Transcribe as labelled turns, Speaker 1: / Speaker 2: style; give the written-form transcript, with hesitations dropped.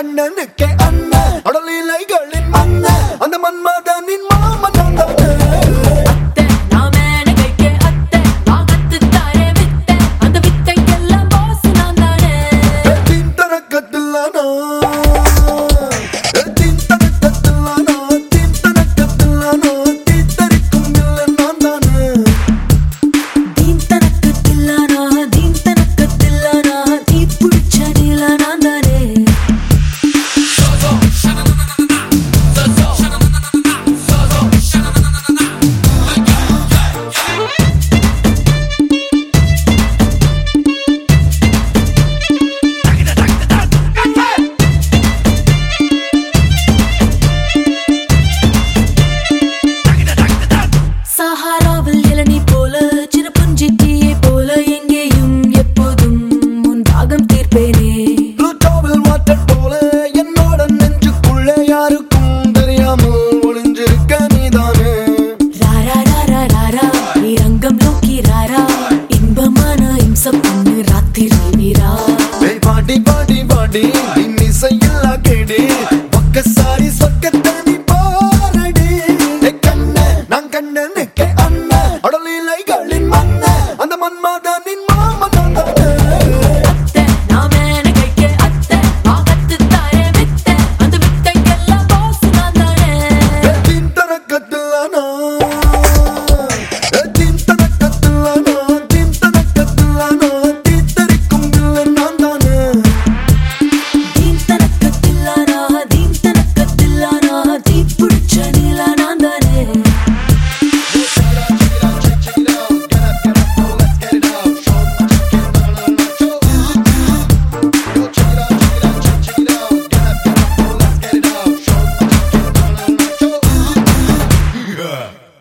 Speaker 1: கண்ணனுக்கே அண்ணன் அடலிலைகளின் மன்னன் அந்த மன்மதனின் மாமன் நான் தானே.
Speaker 2: அத்தை நான் மேனகைக்கு அத்தை நான் கத்துத் தாரேன் வித்தை அந்த வித்தைக்கெல்லாம் boss நான் தானே.
Speaker 1: தீன் தனக்கத்தில்லானா தீன் தனக்கத்தில்லானா தீன் தனக்கத்தில்லானா தீத்தரிக்கும் இல்லை நான் தானே.
Speaker 2: தீன் தனக்கத்தில்லானா தீன் தனக்கத்தில்லானா தீ பிடிச்ச நீல நான் தானே. சஹாராவில் இளநீ போல சின்ன புஞ்சிட்டியை போல எங்கேயும் எப்போதும் உன் தாகம் தீர்ப்பேனே.
Speaker 1: ப்ளூட்டோவில் வாட்டர் போல என்னோட நெஞ்சுக்குள்ளே யாருக்கும் தெரியாமல் ஒளிஞ்சிருக்க நீதானே.
Speaker 2: ராரா ராரா ராரா நீ ரங்கம் நோக்கி ராரா இன்பமான இம்சம் பொண்ணு ராத்திரி வீரா.
Speaker 1: ஏய் பாடி பாடி பாடி நின் இசையில்லா கேடி பக்கசாரி சொர்க்கத்தை நீ பாரடி. ஏய் கண்ணே நான் கண்ணனுக்கே அண்ணன் அடலிலைகளின் மன்னன் அந்த மன்மதனின் மாமன் நான் தானே.
Speaker 2: அத்தை நான் மேனகைக்கு அத்தை நான் கத்துத் தாரேன் வித்தை அந்த வித்தைக்கெல்லாம் boss நான் தானே.
Speaker 1: தீன் தனக்கத்தில்லானா தீன் தனக்கத்தில்லானா தீன் தனக்கத்தில்லானா தீத்தரிக்கும் இல்லை நான் தானே.
Speaker 2: தீன் தனக்கத்தில்லானா தீன் தனக்கத்தில்லானா தீ பிடிச்ச நீல நான் தானே.
Speaker 1: Yeah.